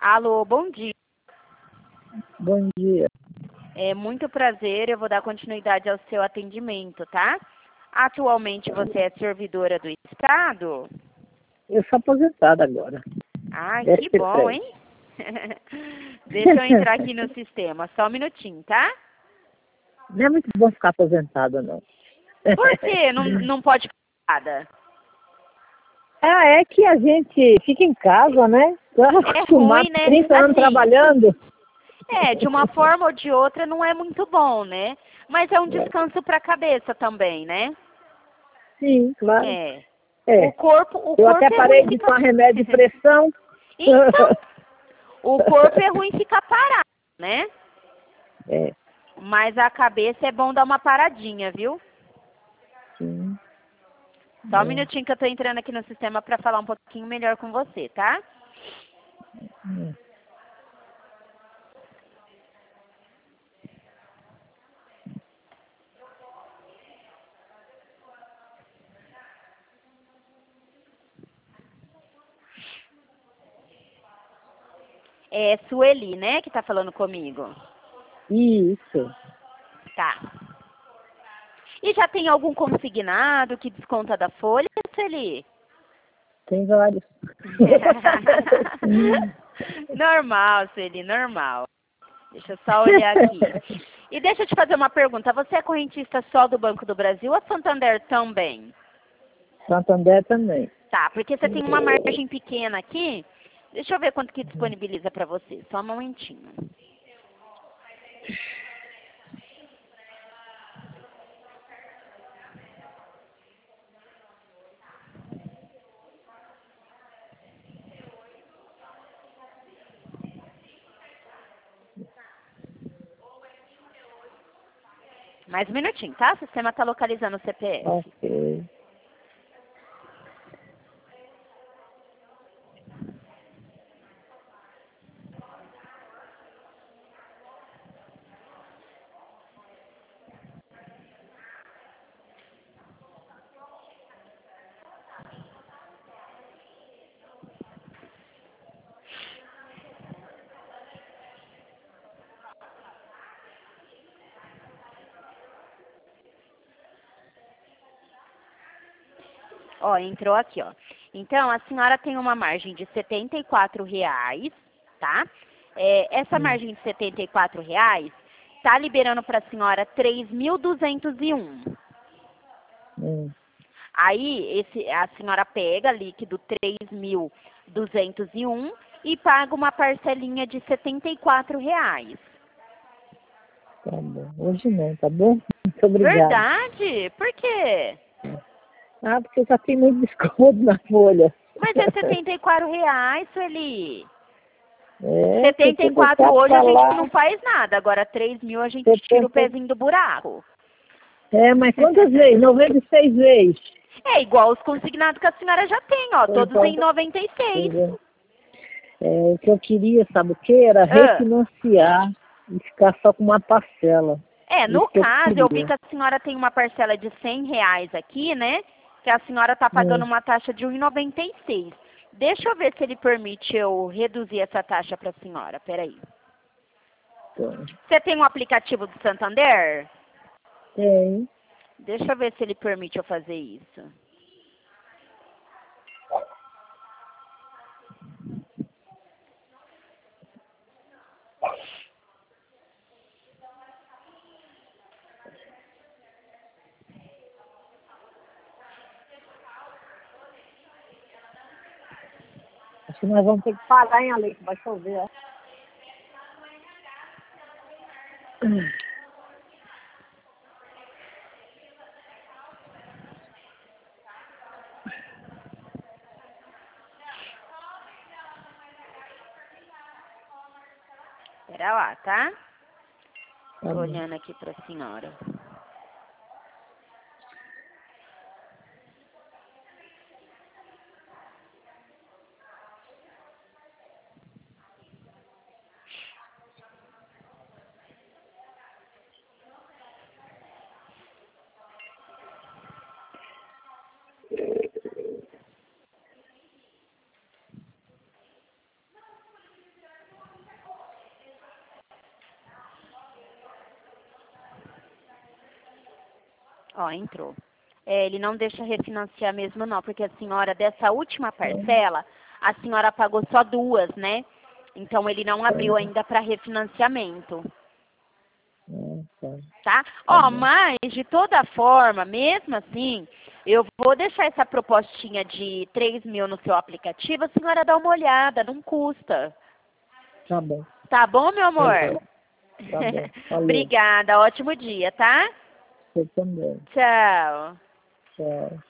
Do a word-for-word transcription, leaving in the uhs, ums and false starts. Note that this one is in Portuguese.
Alô, bom dia. Bom dia. É muito prazer, eu vou dar continuidade ao seu atendimento, tá? Atualmente você é servidora do Estado? Eu sou aposentada agora. Ai, que bom, hein? Deixa eu entrar aqui no sistema, só um minutinho, tá? Não é muito bom ficar aposentada, não. Por quê? Não, não pode ficar nada? Ah, é que a gente fica em casa, né? É ruim, né? trinta anos Assim, trabalhando. É, de uma forma ou de outra não é muito bom, né? Mas é um descanso para a cabeça também, né? Sim, claro. É. É. O corpo, o Eu corpo até é parei ruim de ficar... tomar remédio de pressão. Então, o corpo é ruim ficar parado, né? É, Mas a cabeça é bom dar uma paradinha, viu? sim. Só um É. minutinho que eu tô entrando aqui no sistema para falar um pouquinho melhor com você, tá? Hum. É Sueli, né, que tá falando comigo. Isso. Tá. E já tem algum consignado que desconta da folha, Sueli? Tem vários. Normal, Sueli, normal. Deixa eu só olhar aqui. E deixa eu te fazer uma pergunta. Você é correntista só do Banco do Brasil ou Santander também? Santander também. Tá, porque você tem uma margem pequena aqui. Deixa eu ver quanto que disponibiliza para você. Só um momentinho. Mais um minutinho, tá? O sistema está localizando o C P F. Ok. Ó, entrou aqui, ó. Então, a senhora tem uma margem de setenta e quatro reais, tá? É, essa Hum. margem de setenta e quatro reais tá liberando para a senhora três mil duzentos e um. Hum. Aí, esse, a senhora pega líquido três mil duzentos e um e paga uma parcelinha de setenta e quatro reais. Tá bom. Hoje não, tá bom? Muito obrigada. Verdade? Por quê? Ah, porque já tem muito desconto na folha. Mas é setenta e quatro reais, Sueli. É, setenta e quatro hoje a pra gente lá, não faz nada. Agora três mil a gente tira o setenta. pezinho do buraco. É, mas quantas vezes? noventa e seis vezes. É igual os consignados que a senhora já tem, ó. Pois Todos é. em noventa e seis. Pois é. É, o que eu queria, sabe o que? Era Ah, refinanciar e ficar só com uma parcela. é, no Isso que eu caso, eu vi queria. que a senhora tem uma parcela de cem reais aqui, né? Que a senhora tá pagando Hum. uma taxa de um real e noventa e seis. Deixa eu ver se ele permite eu reduzir essa taxa para a senhora. Peraí. Então, Você tem um aplicativo do Santander? tem. Deixa eu ver se ele permite eu fazer isso. Acho que nós vamos ter que parar, hein, Ale, que vai chover, ó. Pera lá, tá? Tá Tô bom. olhando aqui pra senhora. Ó, entrou. É, ele não deixa refinanciar mesmo não, porque a senhora, dessa última parcela, a senhora pagou só duas, né? Então ele não abriu ainda para refinanciamento. Ah, tá. Tá? Tá Ó, bom. mas de toda forma, mesmo assim, eu vou deixar essa propostinha de três mil no seu aplicativo, a senhora dá uma olhada, não custa. Tá bom. Tá bom, meu amor? Tá bom. Falou. Obrigada, ótimo dia, tá? Você também. Tchau. Tchau.